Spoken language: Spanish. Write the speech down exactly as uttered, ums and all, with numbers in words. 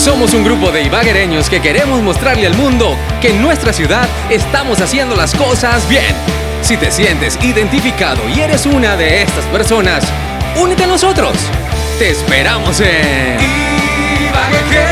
Somos un grupo de ibaguereños que queremos mostrarle al mundo que en nuestra ciudad estamos haciendo las cosas bien. Si te sientes identificado y eres una de estas personas, únete a nosotros. Te esperamos en Ibagué.